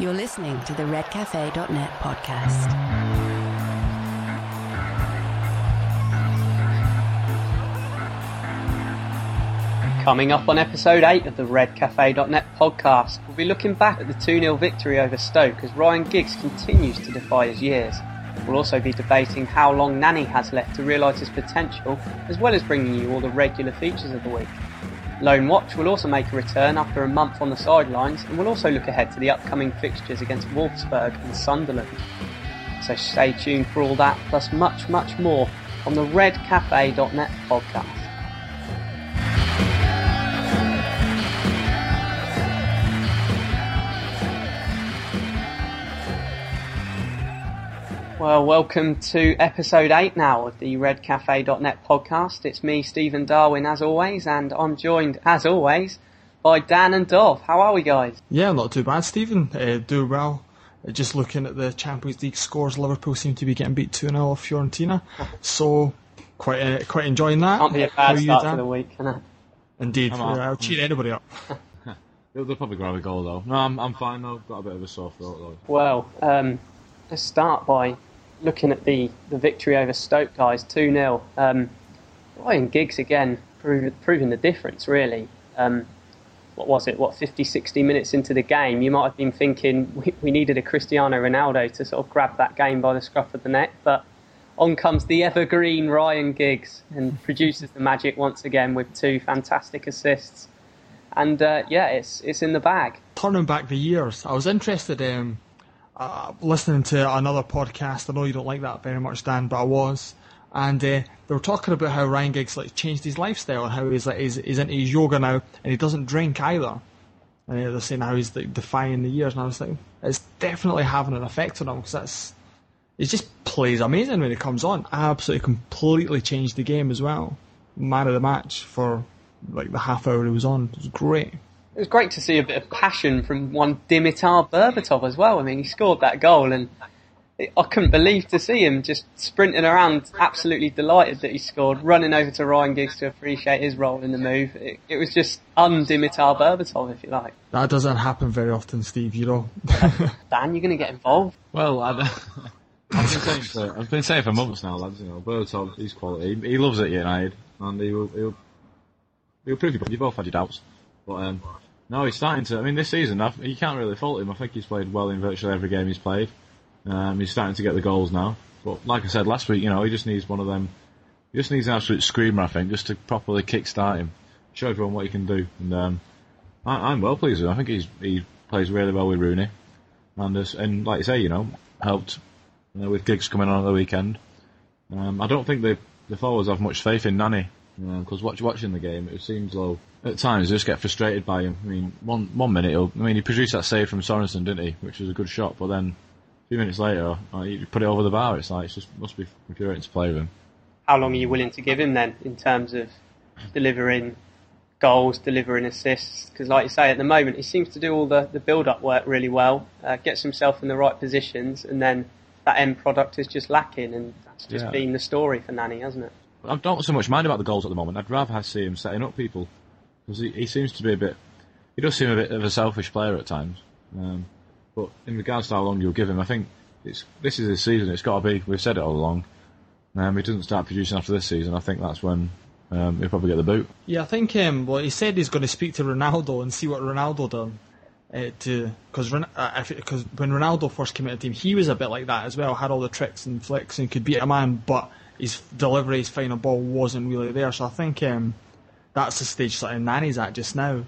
You're listening to the redcafe.net podcast. Coming up on episode 8 of the redcafe.net podcast, we'll be looking back at the 2-0 victory over Stoke as Ryan Giggs continues to defy his years. We'll also be debating how long Nani has left to realise his potential, as well as bringing you all the regular features of the week. Lone Watch will also make a return after a month on the sidelines, and we'll also look ahead to the upcoming fixtures against Wolfsburg and Sunderland. So stay tuned for all that, plus much, much more on the redcafe.net podcast. Well, welcome to episode 8 now of the redcafe.net podcast. It's me, Stephen Darwin, as always, and I'm joined, as always, by Dan and Dov. How are we, guys? Yeah, not too bad, Stephen. Do well. Just looking at the Champions League scores, Liverpool seem to be getting beat 2-0 off Fiorentina, so quite enjoying that. Can't be a bad start to the week, can it? Indeed. I'll cheer anybody up. They'll probably grab a goal, though. No, I'm fine, though. Got a bit of a sore throat, though. Well, let's start by looking at the victory over Stoke, guys, 2-0. Ryan Giggs again proving the difference, really. What was it, 50, 60 minutes into the game, you might have been thinking we needed a Cristiano Ronaldo to sort of grab that game by the scruff of the neck, but on comes the evergreen Ryan Giggs and produces the magic once again with 2 fantastic assists. And it's in the bag. Turning back the years, I was interested in listening to another podcast. I know you don't like that very much, Dan, but I was, and they were talking about how Ryan Giggs changed his lifestyle and how he's into his yoga now, and he doesn't drink either. And they're saying how he's defying the years, and I was like, it's definitely having an effect on him, because he just plays amazing when he comes on. Absolutely, completely changed the game as well. Man of the match for the half hour he was on. It was great. It was great to see a bit of passion from one Dimitar Berbatov as well. I mean, he scored that goal, and I couldn't believe to see him just sprinting around, absolutely delighted that he scored, running over to Ryan Giggs to appreciate his role in the move. It was just un-Dimitar Berbatov, if you like. That doesn't happen very often, Steve, you know. Dan, you're going to get involved? Well, I've been saying for months now, lads, Berbatov, he's quality. He loves it at United, and he'll prove you both had your doubts. But no, he's starting to. I mean, this season, you can't really fault him. I think he's played well in virtually every game he's played. He's starting to get the goals now. But like I said last week, he just needs one of them. He just needs an absolute screamer, I think, just to properly kick-start him, show everyone what he can do. And I'm well pleased with him. I think he plays really well with Rooney, and like you say, helped with Giggs coming on at the weekend. I don't think the forwards have much faith in Nani. Because watching the game, it seems though at times they just get frustrated by him. I mean, one minute he produced that save from Sorensen, didn't he? Which was a good shot, but then a few minutes later, he put it over the bar. It's just must be infuriating to play with him. How long are you willing to give him then, in terms of delivering goals, delivering assists? Because like you say, at the moment he seems to do all the build-up work really well, gets himself in the right positions, and then that end product is just lacking, and that's just been the story for Nani, hasn't it? I don't so much mind about the goals at the moment. I'd rather see him setting up people, because he seems to be he does seem a bit of a selfish player at times. But in regards to how long you'll give him, I think this is his season. It's got to be. We've said it all along. If he doesn't start producing after this season, I think that's when he'll probably get the boot. Yeah, I think he said he's going to speak to Ronaldo and see what Ronaldo done. Because when Ronaldo first came into the team, he was a bit like that as well. Had all the tricks and flicks and could beat a man, but his delivery, his final ball wasn't really there. So I think that's the stage Nani's at just now.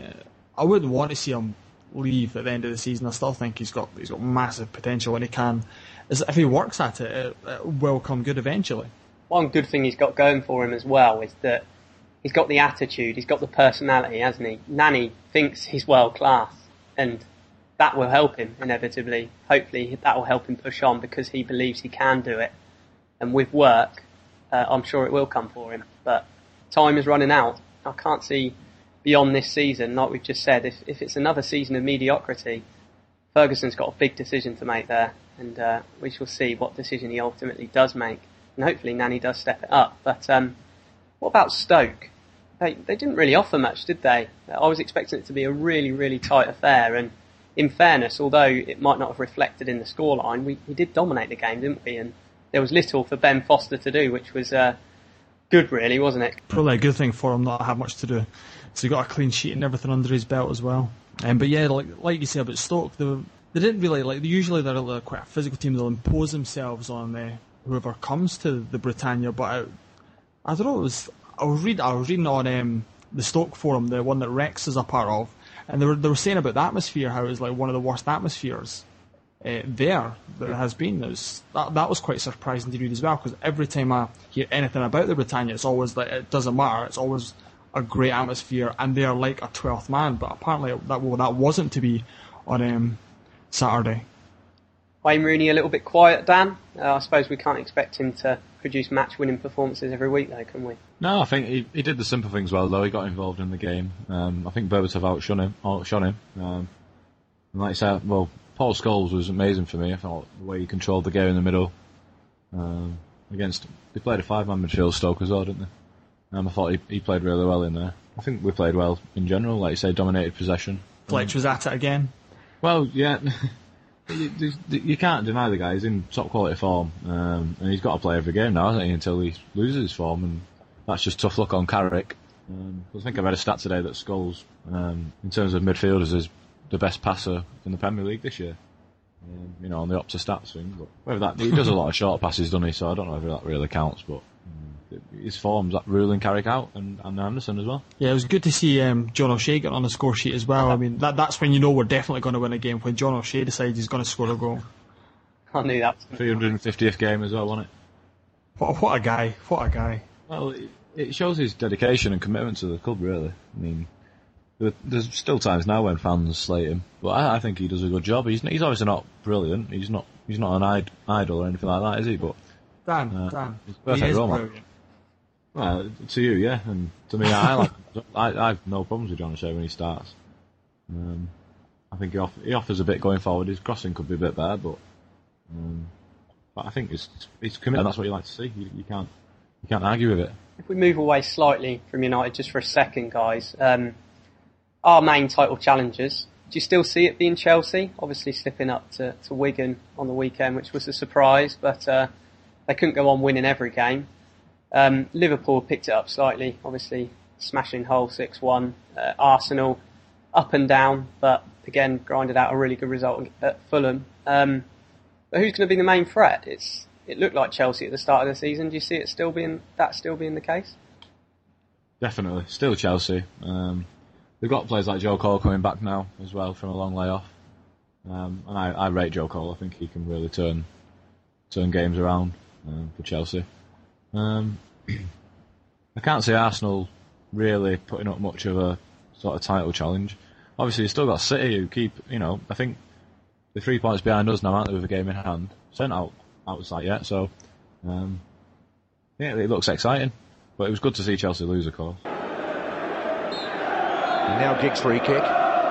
I wouldn't want to see him leave at the end of the season. I still think he's got massive potential, and if he works at it, it will come good eventually. One good thing he's got going for him as well is that he's got the attitude, he's got the personality, hasn't he? Nani thinks he's world class, and that will help him inevitably. Hopefully that will help him push on, because he believes he can do it. And with work, I'm sure it will come for him. But time is running out. I can't see beyond this season, like we've just said. If it's another season of mediocrity, Ferguson's got a big decision to make there. And we shall see what decision he ultimately does make. And hopefully Nani does step it up. But what about Stoke? They didn't really offer much, did they? I was expecting it to be a really, really tight affair. And in fairness, although it might not have reflected in the scoreline, we did dominate the game, didn't we? And there was little for Ben Foster to do, which was good, really, wasn't it? Probably a good thing for him not to have much to do. So he got a clean sheet and everything under his belt as well. But yeah, like you say about Stoke, they didn't really usually they're quite a physical team. They'll impose themselves on whoever comes to the Britannia. But I don't know. I was reading on the Stoke forum, the one that Rex is a part of, and they were saying about the atmosphere, how it was like one of the worst atmospheres there that has been. That was quite surprising to read as well, because every time I hear anything about the Britannia, it's always like it doesn't matter. It's always a great atmosphere, and they are like a 12th man. But apparently that wasn't to be on Saturday. Wayne Rooney a little bit quiet, Dan. I suppose we can't expect him to produce match-winning performances every week, though, can we? No, I think he did the simple things well, though. He got involved in the game. I think Berbatov outshone him. And like I said, well, Paul Scholes was amazing for me. I thought the way he controlled the game in the middle. They played a 5-man midfield, Stoke as well, didn't they? I thought he played really well in there. I think we played well in general, like you say, dominated possession. Fletch was at it again. Well, yeah, you can't deny the guy. He's in top quality form, and he's got to play every game now, hasn't he, until he loses his form, and that's just tough luck on Carrick. I think I read a stat today that Scholes, in terms of midfielders, is the best passer in the Premier League this year. On the Opta stats thing, but whether he does a lot of short passes, doesn't he? So I don't know whether that really counts, but his form's ruling Carrick out, and Anderson as well. Yeah, it was good to see John O'Shea get on the score sheet as well. I mean, that's when you know we're definitely going to win a game, when John O'Shea decides he's going to score a goal. I knew that. 350th game as well, wasn't it? What a guy! What a guy! Well, it shows his dedication and commitment to the club, really. I mean, there's still times now when fans slate him, but I think he does a good job. He's obviously not brilliant. He's not an idol or anything like that, is he? But Dan, he's perfect role model. Well, to you, yeah, and to me, I have no problems with John O'Shea when he starts. I think he offers a bit going forward. His crossing could be a bit better, but I think he's committed, and that's what you like to see. You can't argue with it. If we move away slightly from United just for a second, guys, our main title challengers, do you still see it being Chelsea? Obviously slipping up to Wigan on the weekend, which was a surprise, but they couldn't go on winning every game. Liverpool picked it up slightly, obviously smashing Hull 6-1. Arsenal up and down, but again grinded out a really good result at Fulham. But who's going to be the main threat? It looked like Chelsea at the start of the season. Do you see it still being the case? Definitely, still Chelsea. They've got players like Joe Cole coming back now as well from a long layoff, and I rate Joe Cole. I think he can really turn games around for Chelsea. I can't see Arsenal really putting up much of a sort of title challenge. Obviously, you've still got City who keep, I think the 3 points behind us now, aren't they, with a game in hand? Sent out of sight yet, so yeah, it looks exciting. But it was good to see Chelsea lose, of course. And now Giggs free kick.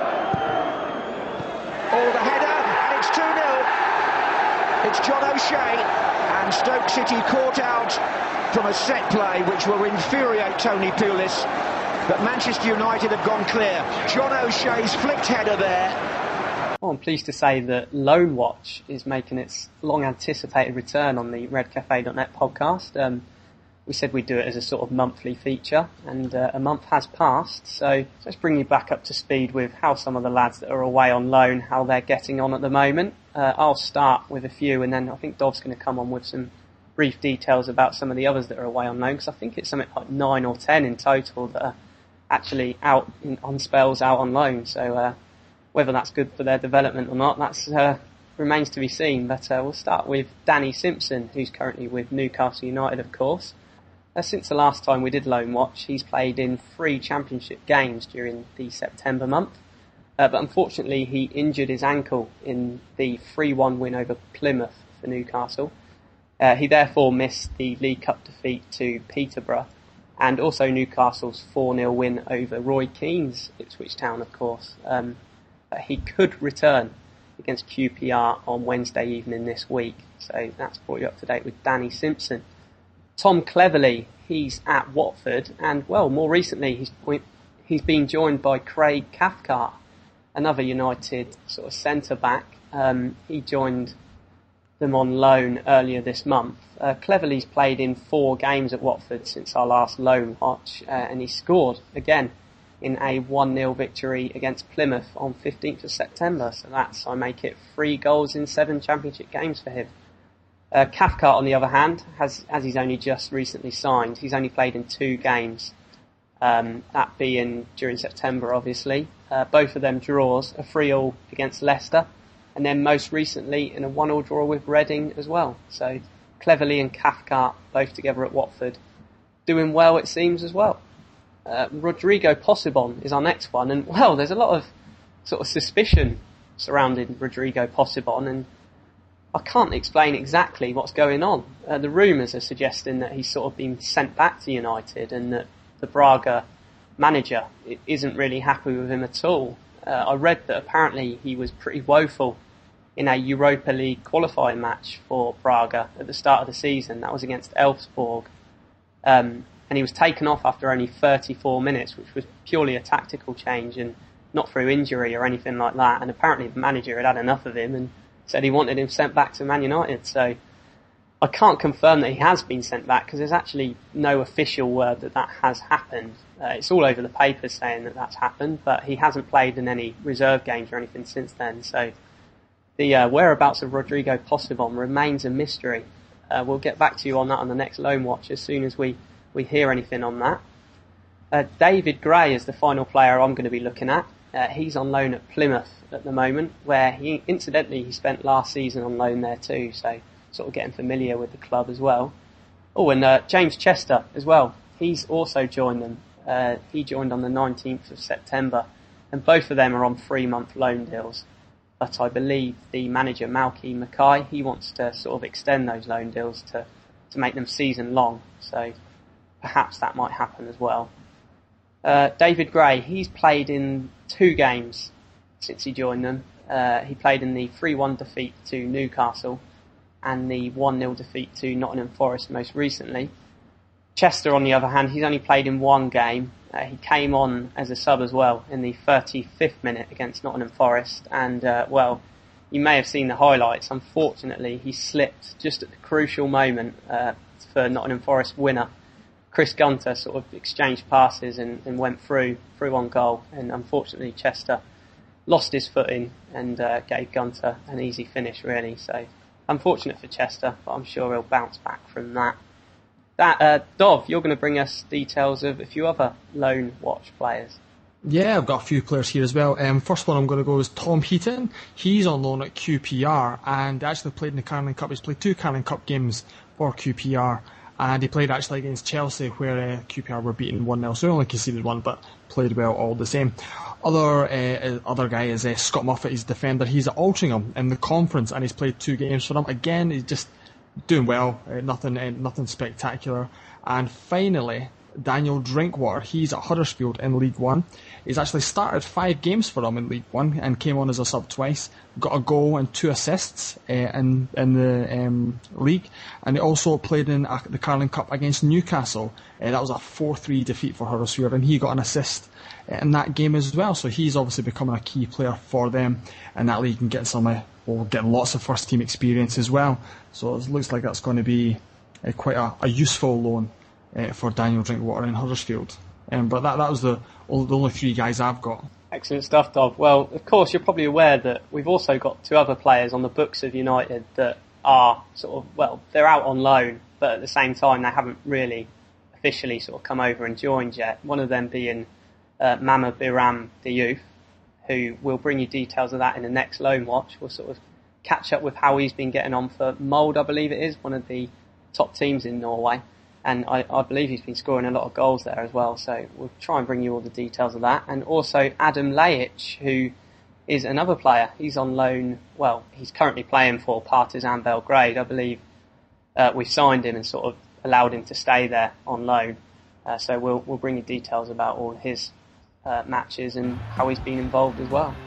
Oh, the header, and it's 2-0. It's John O'Shea, and Stoke City caught out from a set play which will infuriate Tony Pulis. But Manchester United have gone clear. John O'Shea's flicked header there. Well, I'm pleased to say that Loan Watch is making its long-anticipated return on the redcafe.net podcast. We said we'd do it as a sort of monthly feature, and a month has passed, so let's bring you back up to speed with how some of the lads that are away on loan, how they're getting on at the moment. I'll start with a few, and then I think Dov's going to come on with some brief details about some of the others that are away on loan, because I think it's something like 9 or 10 in total that are actually out on spells, out on loan, so whether that's good for their development or not, that's remains to be seen. But we'll start with Danny Simpson, who's currently with Newcastle United, of course. Since the last time we did Loan Watch, he's played in 3 championship games during the September month. But unfortunately, he injured his ankle in the 3-1 win over Plymouth for Newcastle. He therefore missed the League Cup defeat to Peterborough, and also Newcastle's 4-0 win over Roy Keane's Ipswich Town, of course. But he could return against QPR on Wednesday evening this week. So that's brought you up to date with Danny Simpson. Tom Cleverley, he's at Watford, and well, more recently he's been joined by Craig Cathcart. another United sort of centre-back. He joined them on loan earlier this month. Cleverley's played in 4 games at Watford since our last loan watch, and he scored again in a 1-0 victory against Plymouth on 15th of September. So I make it 3 goals in 7 Championship games for him. Cathcart, on the other hand, as he's only just recently signed, he's only played in 2 games, that being during September, obviously. Both of them draws, a 3-3 against Leicester, and then most recently in a 1-1 draw with Reading as well. So Cleverley and Cathcart both together at Watford, doing well it seems as well. Rodrigo Possebon is our next one, and well, there's a lot of sort of suspicion surrounding Rodrigo Possebon, and I can't explain exactly what's going on. The rumours are suggesting that he's sort of been sent back to United and that the Braga manager isn't really happy with him at all. I read that apparently he was pretty woeful in a Europa League qualifying match for Braga at the start of the season. That was against Elfsborg. And he was taken off after only 34 minutes, which was purely a tactical change and not through injury or anything like that. And apparently the manager had enough of him and said he wanted him sent back to Man United. So I can't confirm that he has been sent back because there's actually no official word that has happened. It's all over the papers saying that that's happened, but he hasn't played in any reserve games or anything since then. So the whereabouts of Rodrigo Possebon remains a mystery. We'll get back to you on that on the next loan watch as soon as we hear anything on that. David Gray is the final player I'm going to be looking at. He's on loan at Plymouth at the moment, where he spent last season on loan there too, so sort of getting familiar with the club as well. Oh, and James Chester as well. He's also joined them. He joined on the 19th of September, and both of them are on 3-month loan deals. But I believe the manager, Malky Mackay, he wants to sort of extend those loan deals to make them season long, so perhaps that might happen as well. David Gray, he's played in 2 games since he joined them. He played in the 3-1 defeat to Newcastle and the 1-0 defeat to Nottingham Forest most recently. Chester, on the other hand, he's only played in 1 game. He came on as a sub as well in the 35th minute against Nottingham Forest, and well, you may have seen the highlights. Unfortunately, he slipped just at the crucial moment for Nottingham Forest winner. Chris Gunter sort of exchanged passes and went through on goal, and unfortunately Chester lost his footing and gave Gunter an easy finish really. So unfortunate for Chester, but I'm sure he'll bounce back from that. Dov, you're going to bring us details of a few other loan watch players. Yeah, I've got a few players here as well. First one I'm going to go is Tom Heaton. He's on loan at QPR and actually played in the Carling Cup. He's played 2 Carling Cup games for QPR. And he played actually against Chelsea where QPR were beaten 1-0, so he only conceded 1 but played well all the same. Other guy is Scott Moffat, he's a defender. He's at Altrincham in the conference and he's played 2 games for them. Again, he's just doing well, nothing spectacular. And finally, Daniel Drinkwater, he's at Huddersfield in League One. He's actually started 5 games for them in League One and came on as a sub twice. Got a goal and 2 assists in the league, and he also played in the Carling Cup against Newcastle. That was a 4-3 defeat for Huddersfield, and he got an assist in that game as well. So he's obviously becoming a key player for them in that league and getting lots of first team experience as well. So it looks like that's going to be quite a useful loan for Daniel Drinkwater in Huddersfield. But that was the only 3 guys I've got. Excellent stuff, Dov. Well, of course, you're probably aware that we've also got 2 other players on the books of United that are they're out on loan, but at the same time they haven't really officially sort of come over and joined yet. One of them being Mama Biram Diouf, who will bring you details of that in the next loan watch. We'll sort of catch up with how he's been getting on for Molde, I believe it is, one of the top teams in Norway. And I believe he's been scoring a lot of goals there as well. So we'll try and bring you all the details of that. And also Adam Lajic, who is another player. He's on loan. Well, he's currently playing for Partizan Belgrade. I believe we've signed him and sort of allowed him to stay there on loan. So we'll bring you details about all his matches and how he's been involved as well.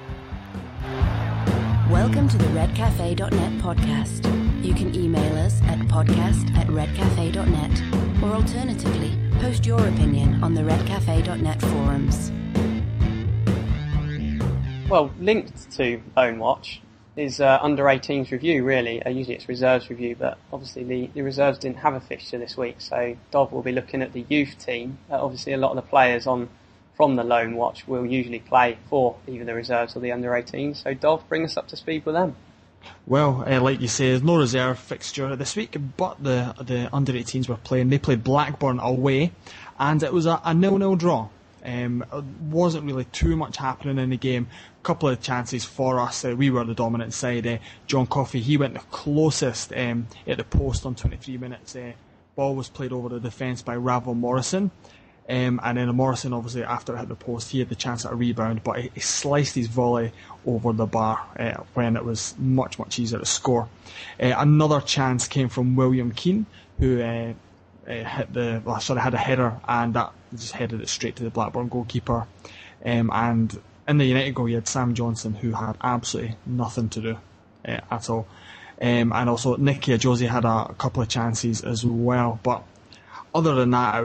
Welcome to the redcafe.net podcast. You can email us at podcast@redcafe.net or alternatively, post your opinion on the redcafe.net forums. Well, linked to Loan Watch is under-18s review, really. Usually it's reserves review, but obviously the reserves didn't have a fixture this week, so Dov will be looking at the youth team. Obviously a lot of the players from the Loan Watch will usually play for either the reserves or the under-18s, so Dov, bring us up to speed with them. Well, like you say, there's no reserve fixture this week, but the under-18s were playing. They played Blackburn away, and it was a 0-0 draw. Wasn't really too much happening in the game. A couple of chances for us. We were the dominant side. John Coffey, he went the closest at the post on 23 minutes. Ball was played over the defence by Ravel Morrison. And then Morrison, obviously, after it hit the post, he had the chance at a rebound, but he sliced his volley over the bar when it was much, much easier to score. Another chance came from William Keane, who had a header, and that just headed it straight to the Blackburn goalkeeper. And in the United goal, you had Sam Johnson, who had absolutely nothing to do at all. And also Nicky Ajosi had a couple of chances as well. But other than that,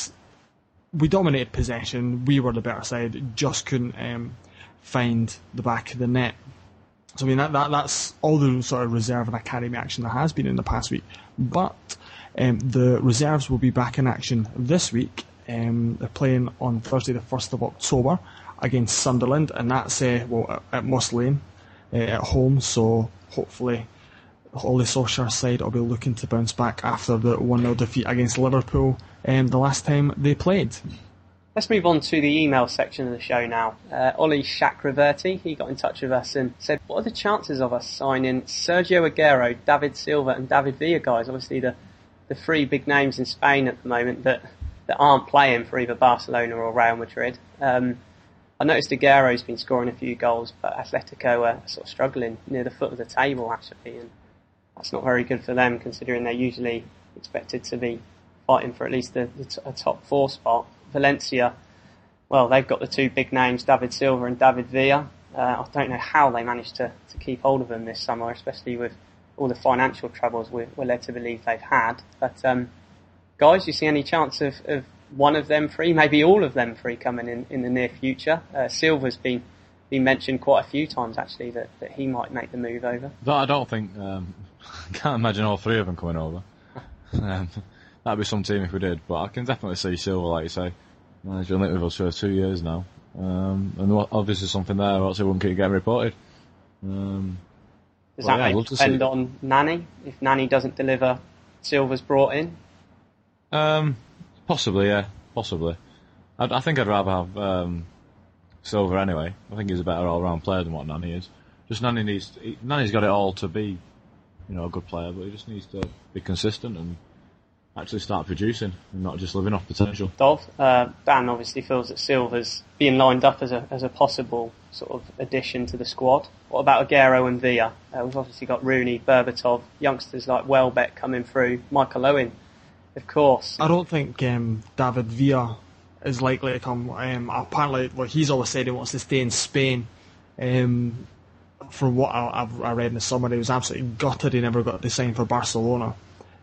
we dominated possession. We were the better side. Just couldn't find the back of the net. So I mean that's all the sort of reserve and academy action there has been in the past week. But the reserves will be back in action this week. They're playing on Thursday the 1st of October against Sunderland, and that's at Moss Lane at home, so hopefully Ollie Solskjaer's side will be looking to bounce back after the 1-0 defeat against Liverpool the last time they played. Let's move on to the email section of the show now. Ollie Chakraverti, he got in touch with us and said, what are the chances of us signing Sergio Aguero, David Silva and David Villa, guys? Obviously the three big names in Spain at the moment that aren't playing for either Barcelona or Real Madrid. I noticed Aguero's been scoring a few goals, but Atletico are sort of struggling near the foot of the table, actually, and that's not very good for them, considering they're usually expected to be fighting for at least a top four spot. Valencia, well, they've got the two big names, David Silva and David Villa. I don't know how they managed to keep hold of them this summer, especially with all the financial troubles we're led to believe they've had. But guys, you see any chance of one of them three, maybe all of them three, coming in the near future? Silva's been mentioned quite a few times, actually, that he might make the move over. I don't think... can't imagine all three of them coming over. That'd be some team if we did, but I can definitely see Silva, like you say. He's been linked with us for 2 years now. And obviously something there, else he wouldn't keep getting reported. Does that maybe depend on Nani? If Nani doesn't deliver, Silva's brought in? Possibly, yeah. Possibly. I think I'd rather have Silva anyway. I think he's a better all-round player than what Nani is. Just Nani's got it all to be, a good player, but he just needs to be consistent and actually start producing and not just living off potential. Dov, Dan obviously feels that Silva's being lined up as a possible sort of addition to the squad. What about Aguero and Villa? We've obviously got Rooney, Berbatov, youngsters like Welbeck coming through, Michael Owen, of course. I don't think David Villa is likely to come. Apparently, he's always said he wants to stay in Spain. From what I read in the summer, he was absolutely gutted he never got to sign for Barcelona.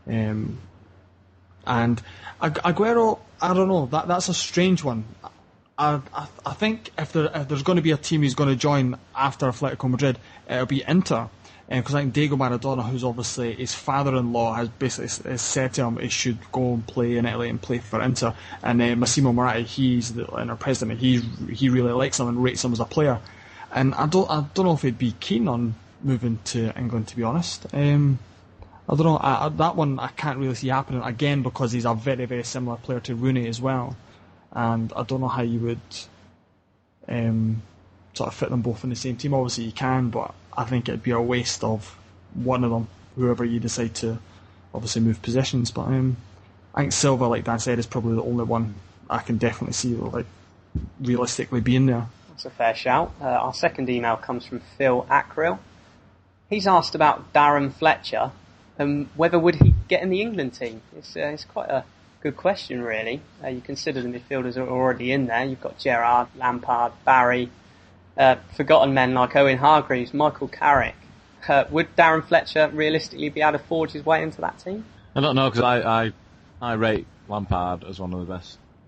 And Aguero, I don't know, that's a strange one. I think if there's going to be a team who's going to join after Atletico Madrid, it'll be Inter. Because I think Diego Maradona, who's obviously his father-in-law, has basically said to him he should go and play in Italy and play for Inter. And Massimo Moratti, he's our president, he really likes him and rates him as a player. And I don't know if he'd be keen on moving to England, to be honest. I don't know. That one I can't really see happening, again, because he's a very, very similar player to Rooney as well. And I don't know how you would sort of fit them both in the same team. Obviously you can, but I think it'd be a waste of one of them, whoever you decide to obviously move positions. But I think Silva, like Dan said, is probably the only one I can definitely see realistically being there. That's a fair shout. Our second email comes from Phil Ackrill. He's asked about Darren Fletcher and whether would he get in the England team. It's quite a good question, really. You consider the midfielders are already in there. You've got Gerrard, Lampard, Barry, forgotten men like Owen Hargreaves, Michael Carrick. Would Darren Fletcher realistically be able to forge his way into that team? I don't know, because I rate Lampard as one of the best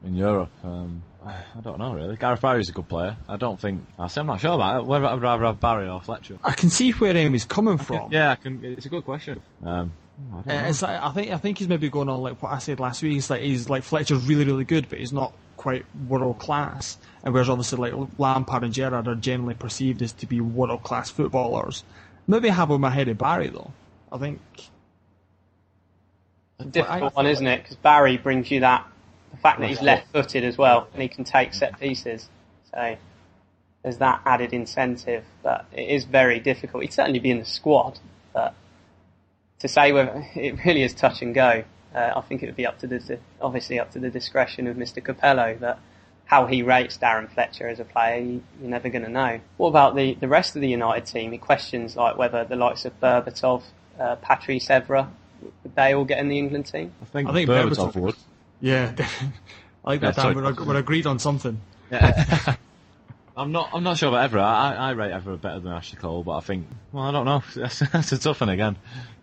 in Europe. I don't know really. Gareth Barry's a good player. I'm not sure about it. Whether I'd rather have Barry or Fletcher. I can see where he's coming from. I can. It's a good question. I don't know. It's like, I think he's maybe going on like what I said last week. He's like Fletcher's really, really good, but he's not quite world class. And whereas obviously like Lampard and Gerrard are generally perceived as to be world class footballers. Maybe I have with my head of Barry though. I think it's a difficult one, isn't it? Because Barry brings you the fact that he's left-footed as well, and he can take set pieces. So there's that added incentive, but it is very difficult. He'd certainly be in the squad, but to say whether it really is touch and go, I think it would be obviously up to the discretion of Mr. Capello. But how he rates Darren Fletcher as a player, you're never going to know. What about the rest of the United team? He questions like whether the likes of Berbatov, Patrice Evra, would they all get in the England team? I think Berbatov would. Yeah, definitely. I like that, Dan. We're agreed on something. Yeah. I'm not sure about Evra. I rate Evra better than Ashley Cole, but I think, I don't know. That's a tough one again.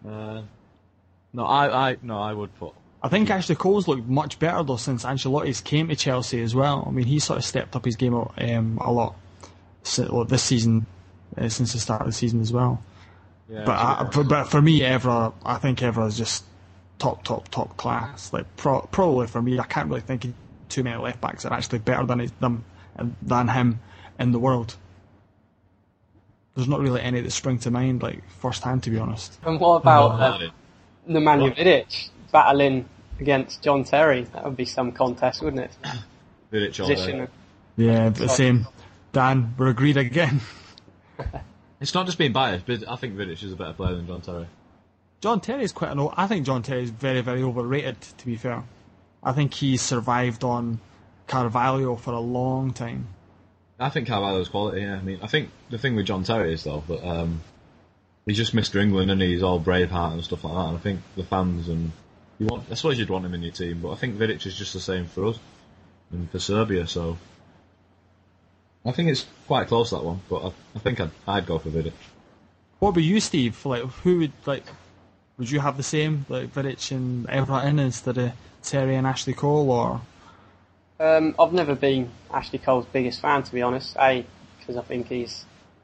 I would put. I think Ashley Cole's looked much better though since Ancelotti's came to Chelsea as well. I mean, he sort of stepped up his game a lot this season, since the start of the season as well. Yeah, but for me, Evra, I think Evra is just top class. Like probably for me, I can't really think of too many left backs that are actually better than him in the world. There's not really any that spring to mind like first hand, to be honest. And what about Nemanja Vidic battling against John Terry? That would be some contest, wouldn't it? Vidic all day. Yeah, the same. Dan, we're agreed again. It's not just being biased, but I think Vidic is a better player than John Terry. John Terry is I think John Terry is very, very overrated, to be fair. I think he's survived on Carvalho for a long time. I think Carvalho's quality, yeah. I mean, I think the thing with John Terry is, though, that he's just Mr. England and he's all Braveheart and stuff like that. And I think the fans I suppose you'd want him in your team, but I think Vidic is just the same for us and for Serbia, so I think it's quite close, that one, but I think I'd go for Vidic. What about you, Steve? Like, would you have the same, like Vidic and Evra in instead of Terry and Ashley Cole, or? I've never been Ashley Cole's biggest fan, to be honest. Because I think he's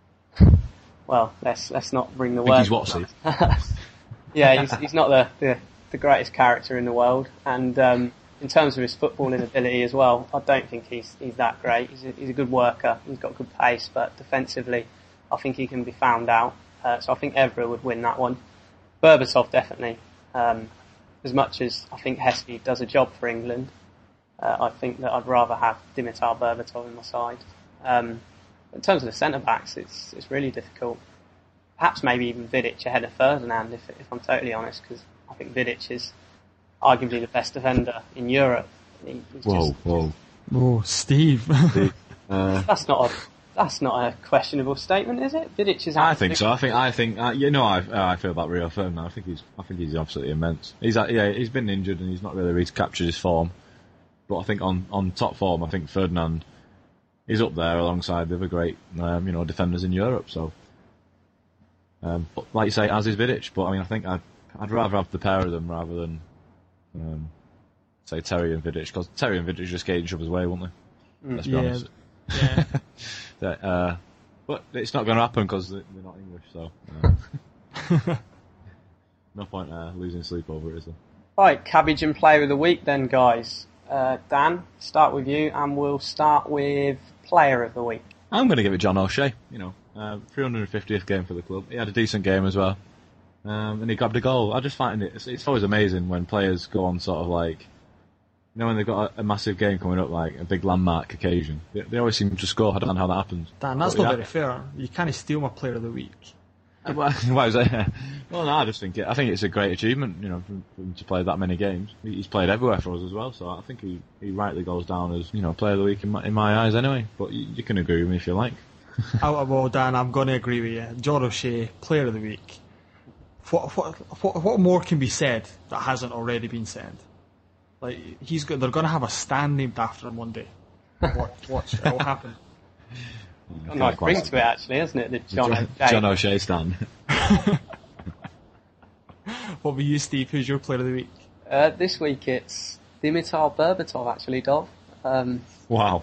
let's not bring the word. He's Watsy. Yeah, he's not the greatest character in the world, and in terms of his footballing ability as well, I don't think he's that great. He's a good worker. He's got good pace, but defensively, I think he can be found out. So I think Evra would win that one. Berbatov definitely. As much as I think Heskey does a job for England, I think that I'd rather have Dimitar Berbatov in my side. In terms of the centre backs, it's really difficult. Perhaps maybe even Vidic ahead of Ferdinand, if I'm totally honest, because I think Vidic is arguably the best defender in Europe. Whoa, Steve. That's not a questionable statement, is it? Vidic is. I think so. I think I feel about Rio Ferdinand. I think he's absolutely immense. He's been injured and he's not really recaptured his form. But I think on top form, I think Ferdinand is up there alongside the other great defenders in Europe. So, but like you say, as is Vidic. But I mean, I think I'd rather have the pair of them rather than say Terry and Vidic, because Terry and Vidic just get each other's way, won't they? Let's be honest. Yeah. But it's not going to happen because they're not English. So no point losing sleep over it, is there? Right, Cabbage and Player of the Week then, guys. Dan, start with you, and we'll start with Player of the Week. I'm going to give it John O'Shea. 350th game for the club. He had a decent game as well, and he grabbed a goal. I just find it's always amazing when players go on sort of like, when they've got a massive game coming up, like a big landmark occasion. They always seem to score. I don't know how that happens. Dan, that's not very fair. You can't steal my Player of the Week. Why is that? Well, no, I just think I think it's a great achievement, for him to play that many games. He's played everywhere for us as well, so I think he rightly goes down as Player of the Week in my eyes anyway. But you can agree with me if you like. Well, Dan, I'm going to agree with you. John O'Shea, Player of the Week. What more can be said that hasn't already been said? Like they're going to have a stand named after him one day. Watch, it will happen. Got a nice ring to it, actually, isn't it? The John O'Shea stand. What about you, Steve? Who's your Player of the Week? This week it's Dimitar Berbatov, actually, Dov. Wow.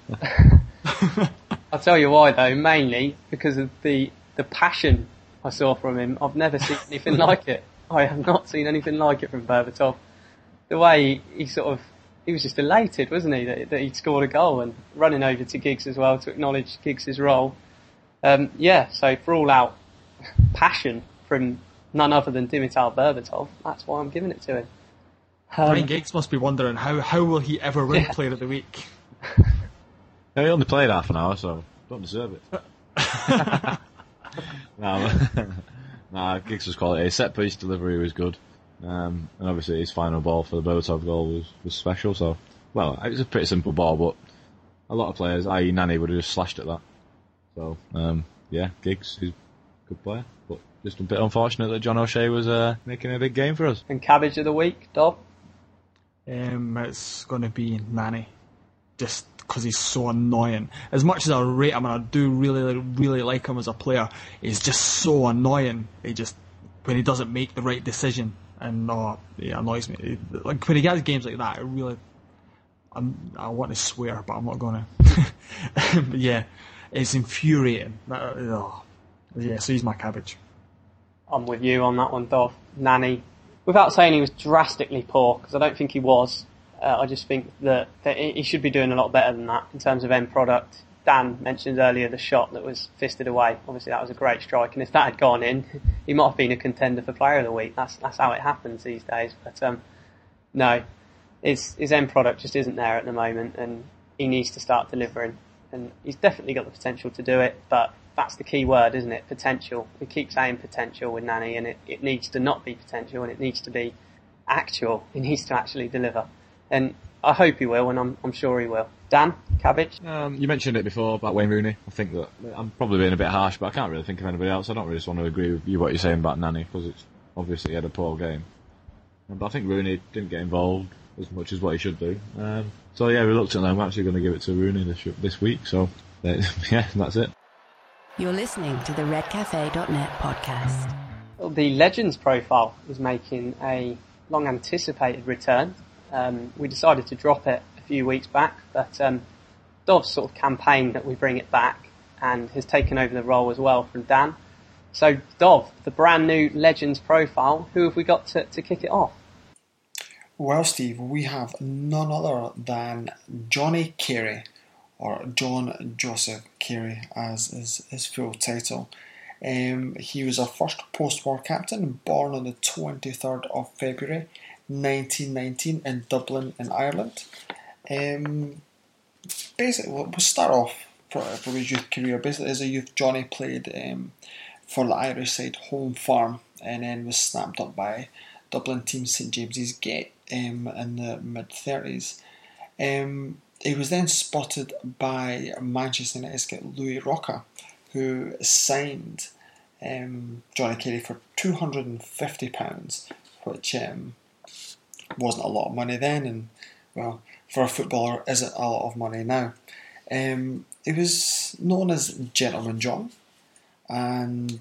I'll tell you why though, mainly because of the passion I saw from him. I've never seen anything like it. I have not seen anything like it from Berbatov. The way he was just elated, wasn't he, that he'd scored a goal, and running over to Giggs as well to acknowledge Giggs' role. So for all out passion from none other than Dimitar Berbatov, that's why I'm giving it to him. Ryan Giggs must be wondering how will he ever win Player of the Week? No, he only played half an hour, so don't deserve it. Nah, Giggs was quality. His set piece delivery was good, and obviously his final ball for the Berbatov goal was special. So, well, it was a pretty simple ball, but a lot of players, i.e. Nani, would have just slashed at that. So, Giggs, he's a good player, but just a bit unfortunate that John O'Shea was making a big game for us. And cabbage of the week, Dob? It's going to be Nani, just because he's so annoying. As much as I rate him and I do really, really like him as a player, he's just so annoying. When he doesn't make the right decision, and it annoys me. Like when he gets games like that, I want to swear, but I'm not going to. But yeah, it's infuriating. So he's my cabbage. I'm with you on that one, Dov. Nani, without saying he was drastically poor, because I don't think he was. I just think that he should be doing a lot better than that in terms of end product. Dan mentioned earlier the shot that was fisted away. Obviously that was a great strike, and if that had gone in, he might have been a contender for Player of the Week. That's how it happens these days. But no, his end product just isn't there at the moment, and he needs to start delivering. And he's definitely got the potential to do it, but that's the key word, isn't it? Potential. We keep saying potential with Nani, and it needs to not be potential, and it needs to be actual. He needs to actually deliver. And I hope he will, and I'm sure he will. Dan, cabbage? You mentioned it before about Wayne Rooney. I think that I'm probably being a bit harsh, but I can't really think of anybody else. I don't really just want to agree with what you're saying about Nani, because it's obviously he had a poor game. But I think Rooney didn't get involved as much as what he should do. So yeah, reluctantly, I'm actually going to give it to Rooney this week. So yeah, that's it. You're listening to the redcafe.net podcast. Well, the Legends profile is making a long-anticipated return. We decided to drop it a few weeks back, but Dov's sort of campaigned that we bring it back and has taken over the role as well from Dan. So, Dov, the brand new Legends profile, who have we got to kick it off? Well, Steve, we have none other than Johnny Carey, or John Joseph Carey as is his full title. He was our first post-war captain, born on the 23rd of February 1919 in Dublin in Ireland. Basically, we'll start off for his youth career. Basically, as a youth, Johnny played for the Irish side Home Farm, and then was snapped up by Dublin team St James's Gate in the mid-30s. He was then spotted by Manchester United scout Louis Rocca, who signed Johnny Carey for £250, which wasn't a lot of money then, and well, for a footballer isn't a lot of money now. He was known as Gentleman John, and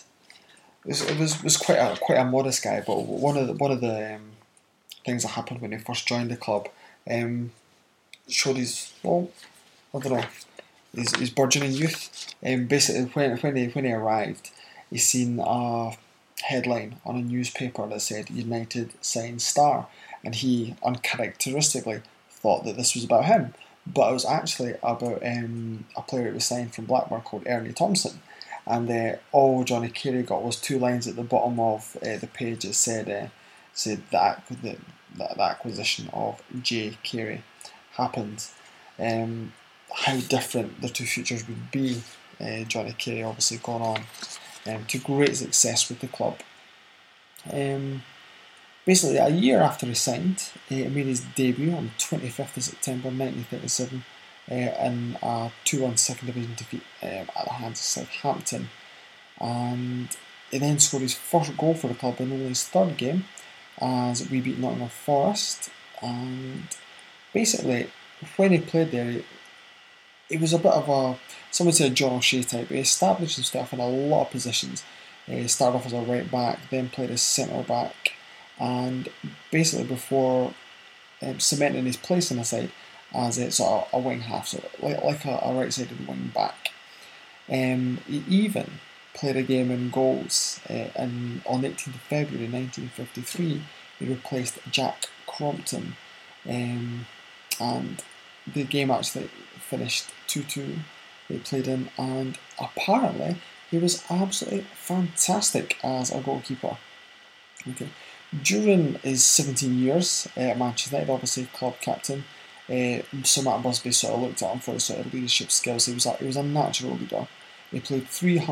it was quite a modest guy. But one of the things that happened when he first joined the club showed his burgeoning youth. Basically, when he arrived, he seen a headline on a newspaper that said United signed Star, and he uncharacteristically thought that this was about him, but it was actually about a player who was signed from Blackburn called Ernie Thompson, and all Johnny Carey got was two lines at the bottom of the page that said that the acquisition of J. Carey happened. How different the two futures would be. Johnny Carey obviously gone on to great success with the club. Basically, a year after he signed, he made his debut on the 25th of September 1937 in a 2-1 second division defeat at the hands of Southampton. And he then scored his first goal for the club in only his third game, as we beat Nottingham Forest. And basically, when he played there, he was a bit of a, someone said John O'Shea type. He established himself in a lot of positions. He started off as a right back, then played as centre back, and basically before cementing his place in the side, as a sort of a wing half, so like a right-sided wing back. He even played a game in goals on 18th of February 1953. He replaced Jack Crompton, and the game actually finished 2-2. They played him, and apparently he was absolutely fantastic as a goalkeeper. Okay. During his 17 years at Manchester United, obviously club captain, Sir Matt Busby sort of looked at him for his sort of leadership skills. He was a natural leader. He played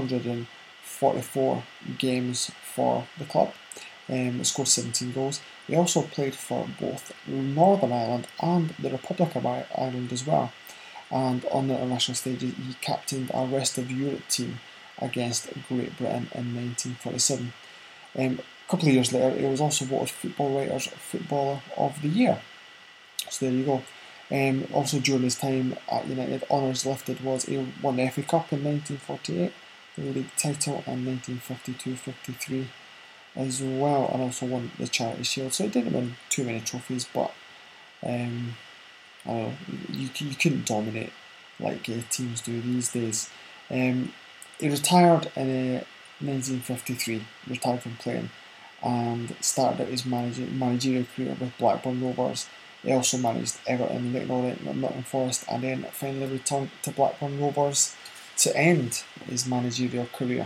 344 games for the club, scored 17 goals. He also played for both Northern Ireland and the Republic of Ireland as well. And on the international stage, he captained a rest of Europe team against Great Britain in 1947. A couple of years later, he was also voted Football Writers Footballer of the Year. So there you go. Also during his time at United, honours lifted was he won the FA Cup in 1948, the league title in 1952-53 as well, and also won the Charity Shield. So he didn't win too many trophies, but I don't know, you couldn't dominate like teams do these days. He retired in 1953, retired from playing, and started out his managerial career with Blackburn Rovers. He also managed Everton, Leyton Orient, Nottingham Forest, and then finally returned to Blackburn Rovers to end his managerial career.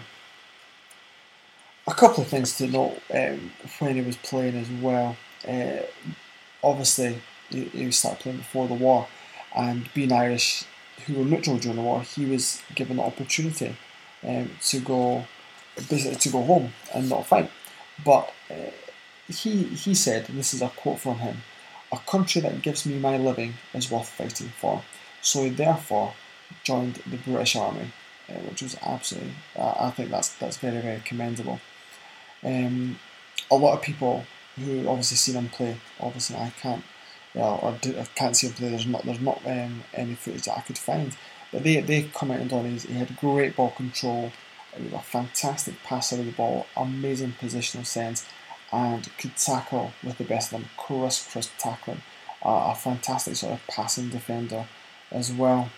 A couple of things to note when he was playing as well. Obviously, he started playing before the war, and being Irish, who were neutral during the war, he was given the opportunity to go home and not fight. But he said, and this is a quote from him, "A country that gives me my living is worth fighting for." So he therefore joined the British Army, which was absolutely, I think that's very, very commendable. A lot of people who obviously seen him play, obviously I can't see him play. There's not any footage that I could find, but they commented on he had great ball control. He was a fantastic passer of the ball, amazing positional sense, and could tackle with the best of them, crisp tackling, a fantastic sort of passing defender as well.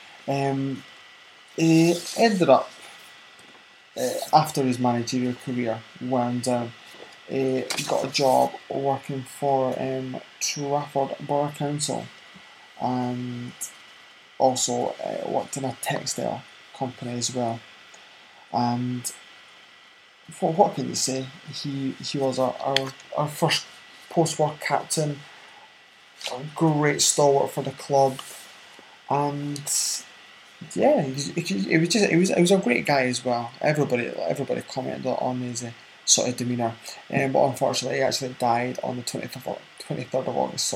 He ended up, after his managerial career wound down, he got a job working for Trafford Borough Council, and also worked in a textile company as well. And for what can you say? He was our first post-war captain, a great stalwart for the club, and yeah, he was a great guy as well. Everybody commented on his sort of demeanour, but unfortunately he actually died on the 23rd of August,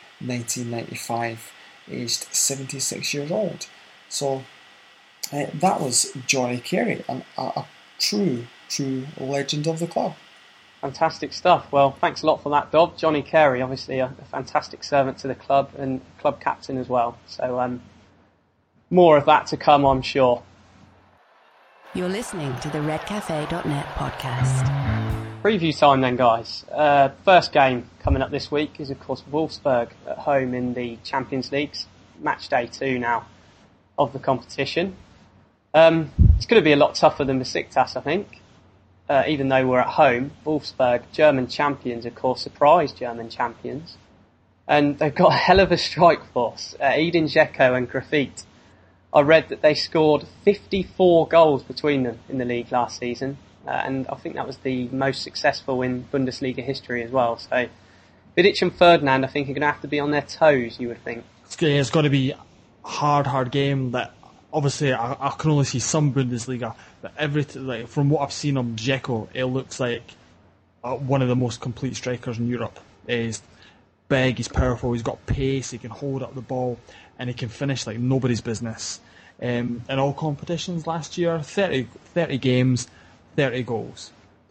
1995, aged 76 years old. So that was Johnny Carey, a true legend of the club. Fantastic stuff. Well, thanks a lot for that, Dob. Johnny Carey, obviously a fantastic servant to the club and club captain as well. So more of that to come, I'm sure. You're listening to the redcafe.net podcast. Preview time then, guys. First game coming up this week is, of course, Wolfsburg at home in the Champions Leagues. Match day 2 now of the competition. It's going to be a lot tougher than Besiktas, I think. Even though we're at home, Wolfsburg, German champions, of course, surprise German champions. And they've got a hell of a strike force. Edin Dzeko and Grafite. I read that they scored 54 goals between them in the league last season. And I think that was the most successful in Bundesliga history as well. So Vidic and Ferdinand, I think, are going to have to be on their toes, you would think. It's going to be a hard game. That obviously I can only see some Bundesliga, but from what I've seen of Dzeko, it looks like one of the most complete strikers in Europe. He's big, he's powerful, he's got pace, he can hold up the ball, and he can finish like nobody's business. In all competitions last year, 30 games, 30 goals.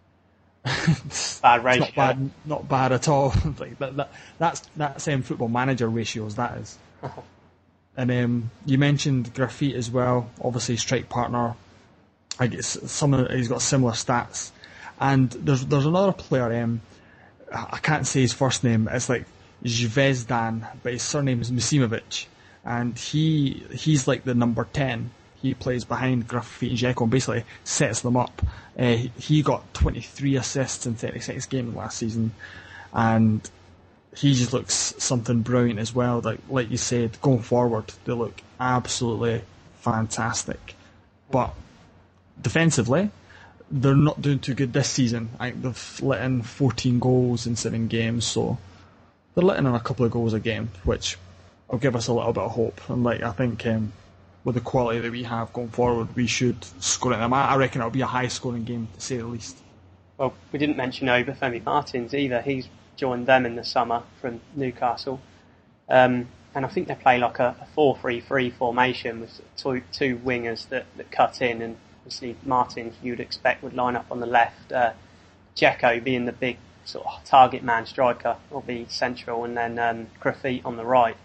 Bad ratio. Not bad at all. Like that's Football Manager ratios, that is. And you mentioned Grafite as well, obviously strike partner. I guess he's got similar stats. And there's another player, I can't say his first name, it's like Zvezdan, but his surname is Misimovic. and he's like the number 10. He plays behind Grafite and Dzeko and basically sets them up. He got 23 assists in 36 games last season, and he just looks something brilliant as well. Like you said, going forward, they look absolutely fantastic. But defensively, they're not doing too good this season. I think they've let in 14 goals in 7 games, so they're letting in a couple of goals a game, which will give us a little bit of hope. And I think with the quality that we have going forward, we should score at them. I reckon it'll be a high-scoring game, to say the least. Well, we didn't mention Obafemi Martins either. He's joined them in the summer from Newcastle. And I think they play like a 4-3-3 formation with two wingers that cut in, and obviously Martins you'd expect would line up on the left. Dzeko being the big sort of target man striker will be central, and then Grafite on the right.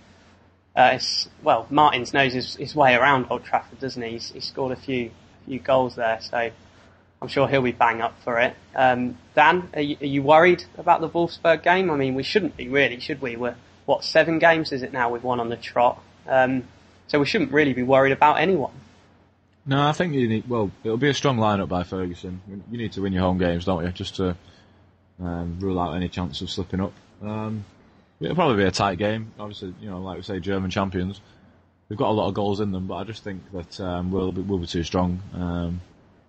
Martins knows his way around Old Trafford, doesn't he? He's scored a few goals there, so I'm sure he'll be bang up for it. Dan, are you worried about the Wolfsburg game? I mean, we shouldn't be really, should we? We're 7 games is it now with one on the trot? So we shouldn't really be worried about anyone. No, I think it'll be a strong lineup by Ferguson. You need to win your home games, don't you? Just to rule out any chance of slipping up. It'll probably be a tight game. Obviously, like we say, German champions. They've got a lot of goals in them, but I just think that we'll be too strong. And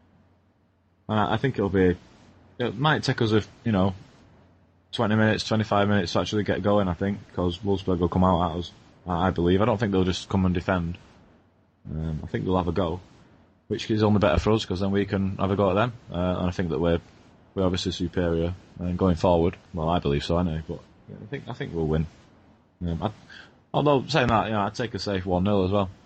I think it might take us 20 minutes, 25 minutes to actually get going, I think, because Wolfsburg will come out at us, I believe. I don't think they'll just come and defend. I think they'll have a go, which is only better for us, because then we can have a go at them. And I think that we're obviously superior going forward. Well, I believe so, anyway, but I think we'll win. Although, saying that, I'd take a safe 1-0 as well.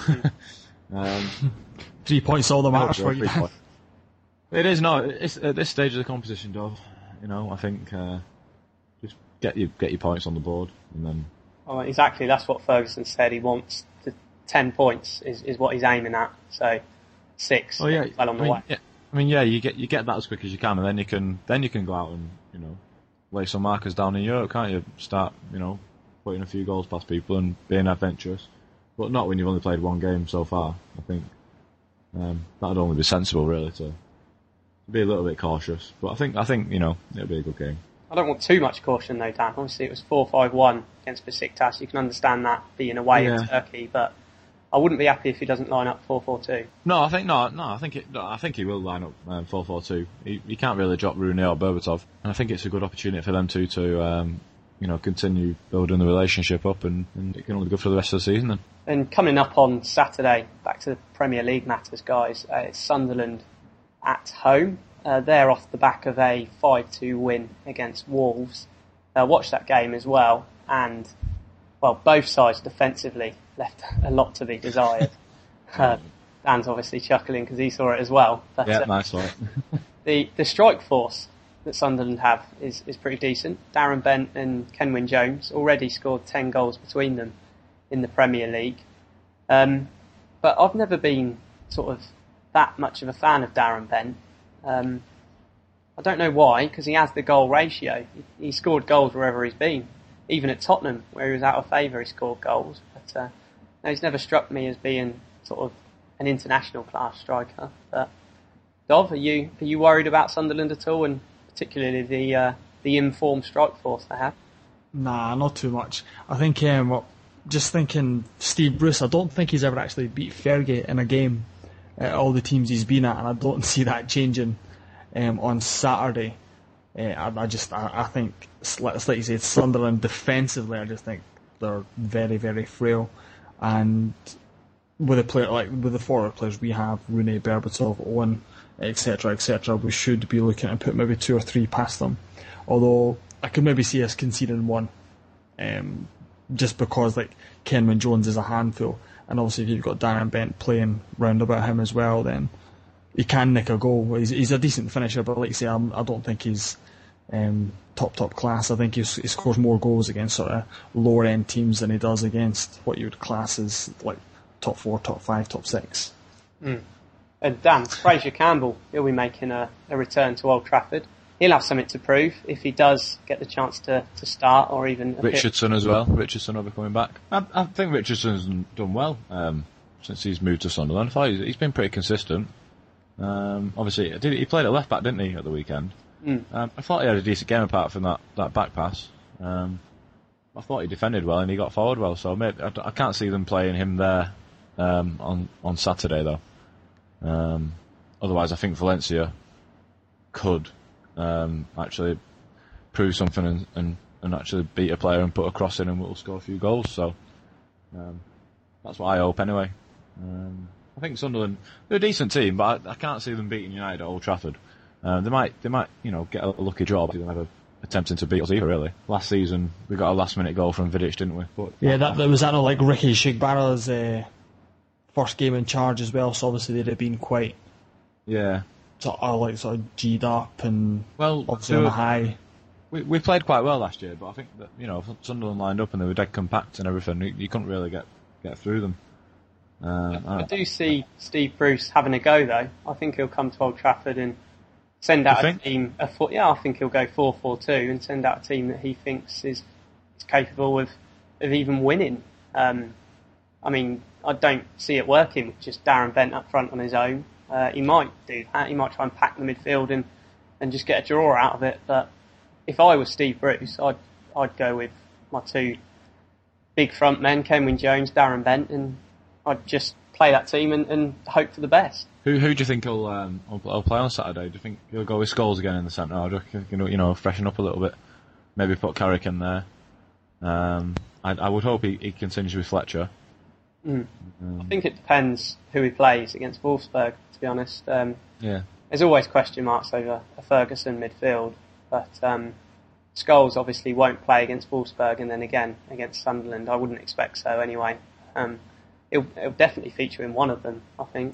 So, 3 points all that matters for you. It is, no, it's at this stage of the competition, Dov. I think just get your points on the board, and then. Oh, exactly. That's what Ferguson said. He wants 10 points is what he's aiming at. So 6. Oh yeah, well on the way. Yeah, you get that as quick as you can, and then you can go out and lay some markers down in Europe, can't you? Start putting a few goals past people and being adventurous, but not when you've only played 1 game so far. I think that'd only be sensible, really, to be a little bit cautious. But I think it'll be a good game. I don't want too much caution though, Dan. Obviously it was 4-5-1 against Besiktas. You can understand that being away in Turkey, but I wouldn't be happy if he doesn't line up 4-4-2. No, I think he will line up 4-4-2. He can't really drop Rooney or Berbatov, and I think it's a good opportunity for them two to continue building the relationship up, and it can only be good for the rest of the season then. And coming up on Saturday, back to the Premier League matters, guys. It's Sunderland at home. They're off the back of a 5-2 win against Wolves. Watched that game as well, and both sides defensively left a lot to be desired. Dan's obviously chuckling because he saw it as well. But, yeah, nice one. the strike force that Sunderland have is pretty decent. Darren Bent and Kenwyne Jones already scored 10 goals between them in the Premier League. But I've never been sort of that much of a fan of Darren Bent. I don't know why, because he has the goal ratio. He scored goals wherever he's been. Even at Tottenham, where he was out of favour, he scored goals. But he's never struck me as being sort of an international class striker. But Dov, are you worried about Sunderland at all, and particularly the informed strike force they have? Nah, not too much. I think just thinking Steve Bruce, I don't think he's ever actually beat Fergie in a game at all the teams he's been at, and I don't see that changing on Saturday. I think, like you said, Sunderland defensively, I just think they're very, very frail, and with the forward players we have, Rooney, Berbatov, Owen, etc., we should be looking to put maybe 2 or 3 past them. Although I could maybe see us conceding 1, just because Kenwyne Jones is a handful, and obviously if you've got Darren Bent playing round about him as well, then he can nick a goal. He's a decent finisher, but like I say, I don't think he's top class. I think he scores more goals against sort of lower end teams than he does against what you would class as like top 4, top 5, top 6. And Dan, Fraser Campbell, he'll be making a return to Old Trafford. he'll have something to prove if he does get the chance to start, or even Richardson as well. Richardson will be coming back. I think Richardson's done well since he's moved to Sunderland. I thought he's been pretty consistent. Obviously, he played at left back, didn't he, at the weekend? I thought he had a decent game apart from that back pass. I thought he defended well and he got forward well. So I can't see them playing him there on Saturday though. Otherwise, I think Valencia could actually prove something and actually beat a player and put a cross in and will score a few goals. So that's what I hope anyway. I think Sunderland, they're a decent team, but I can't see them beating United at Old Trafford. They might get a lucky draw, but they're never attempting to beat us either, really. Last season, we got a last-minute goal from Vidic, didn't we? But that was not like Ricky Shigbara's first game in charge as well, so obviously they'd have been quite sort of G'd up and obviously on a high. We played quite well last year, but I think that, Sunderland lined up and they were dead compact and everything. You couldn't really get through them. I do see Steve Bruce having a go though. I think he'll come to Old Trafford and send out a team. I think he'll go 4-4-2 and send out a team that he thinks is capable of even winning. I mean, I don't see it working with just Darren Bent up front on his own. He might do that. He might try and pack the midfield and just get a draw out of it. But if I was Steve Bruce, I'd go with my two big front men, Kenwyne Jones, Darren Bent, and I'd just play that team and hope for the best. Who do you think will play on Saturday? Do you think he'll go with Scholes again in the centre? Or do you think, freshen up a little bit? Maybe put Carrick in there. I would hope he continues with Fletcher. I think it depends who he plays against Wolfsburg, to be honest. There's always question marks over a Ferguson midfield, but Scholes obviously won't play against Wolfsburg and then again against Sunderland. I wouldn't expect so anyway. It'll definitely feature in one of them, I think.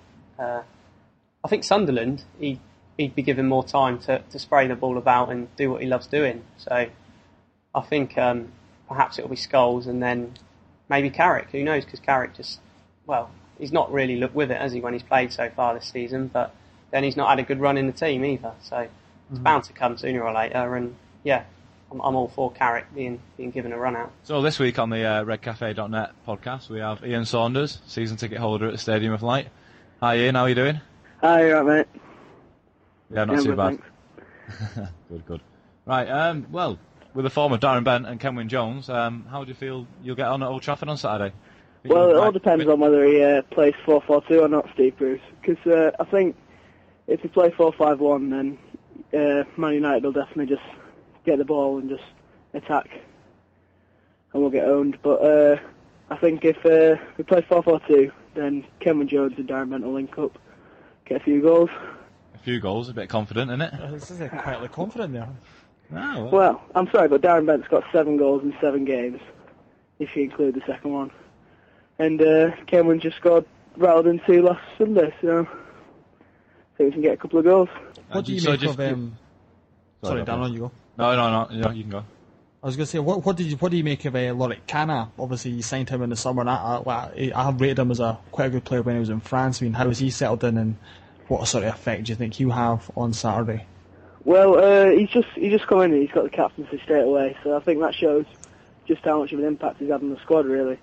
I think Sunderland, he'd be given more time to spray the ball about and do what he loves doing. So I think perhaps it'll be Scholes and then maybe Carrick. Who knows? Because Carrick he's not really looked with it, has he, when he's played so far this season? But then he's not had a good run in the team either. So it's bound to come sooner or later. And I'm all for Carrick being given a run out. So this week on the redcafe.net podcast, we have Ian Saunders, season ticket holder at the Stadium of Light. Hi Ian, how are you doing? Hi, you alright mate? Yeah, not too bad. Good. Right, well, with the form of Darren Bent and Kenwyne Jones, how do you feel you'll get on at Old Trafford on Saturday? Well, it all depends on whether he plays 4-4-2 or not, Steve Bruce. Because I think if he plays 4-5-1, then Man United will definitely just get the ball and just attack, and we'll get owned. But I think if we play 4-4-2, then Kenwyne Jones and Darren Bent will link up, get a few goals. A few goals, a bit confident, isn't it? This is quietly confident there. Oh, well, I'm sorry, but Darren Bent's got 7 goals in 7 games, if you include the second one. And Kenwyne just rattled in 2 last Sunday, so I think we can get a couple of goals. What do you make of... Sorry, Dan, on you go. No, you can go. I was going to say, what do you make of Lorik Cana? Obviously, you signed him in the summer, and I have rated him as quite a good player when he was in France. I mean, how has he settled in, and what sort of effect do you think he'll have on Saturday? Well, he's just come in and he's got the captaincy straight away, so I think that shows just how much of an impact he's had on the squad, really.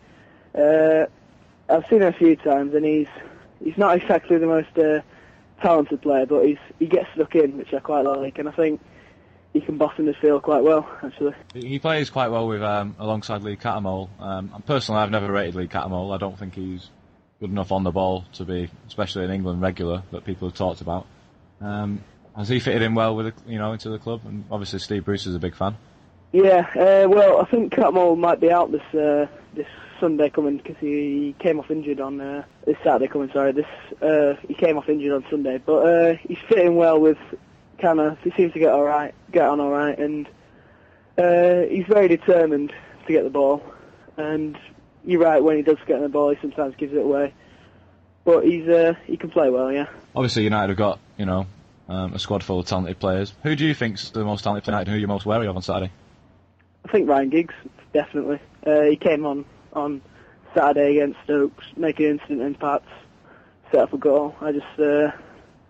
I've seen him a few times, and he's not exactly the most talented player, but he gets stuck in, which I quite like, and I think he can boss in this field quite well, actually. He plays quite well with alongside Lee Cattermole. Personally, I've never rated Lee Cattermole. I don't think he's good enough on the ball to be, especially in England, regular that people have talked about. Has he fitted in well with into the club? And obviously, Steve Bruce is a big fan. Yeah, well, I think Cattermole might be out this Sunday coming because he came off injured on this Saturday coming. Sorry, he came off injured on Sunday, but he's fitting well with Cana. He seems to get on all right, and he's very determined to get the ball. And you're right, when he does get the ball, he sometimes gives it away. But he can play well, yeah. Obviously, United have got a squad full of talented players. Who do you think's the most talented player, and who you're most wary of on Saturday? I think Ryan Giggs, definitely. He came on Saturday against Stokes, making instant impacts, set up a goal. He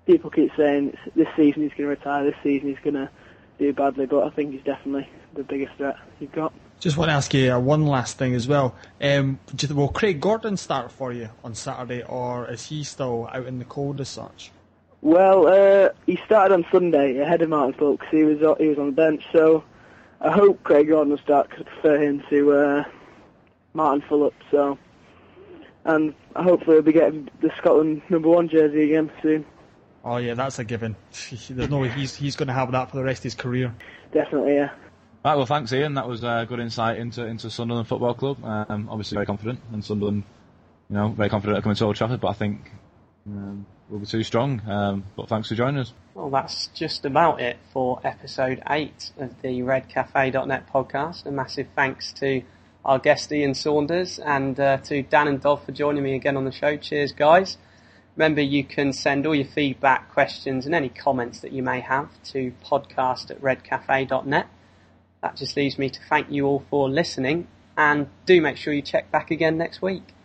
people keep saying this season he's going to retire, this season he's going to do badly, but I think he's definitely the biggest threat you've got. Just want to ask you one last thing as well. Will Craig Gordon start for you on Saturday, or is he still out in the cold as such? Well, he started on Sunday ahead of Martin Fultz because he was on the bench, so I hope Craig Gordon will start because I prefer him to Martin Fultz. So, and hopefully he'll be getting the Scotland #1 jersey again soon. Oh yeah, that's a given. There's no way he's going to have that for the rest of his career. Definitely, yeah. Right, well, thanks, Ian. That was good insight into Sunderland Football Club. Obviously very confident, and Sunderland, very confident at coming to Old Trafford, but I think we'll be too strong. But thanks for joining us. Well, that's just about it for episode 8 of the redcafe.net podcast. A massive thanks to our guest Ian Saunders and to Dan and Dov for joining me again on the show. Cheers, guys. Remember, you can send all your feedback, questions and any comments that you may have to podcast@redcafe.net. That just leaves me to thank you all for listening, and do make sure you check back again next week.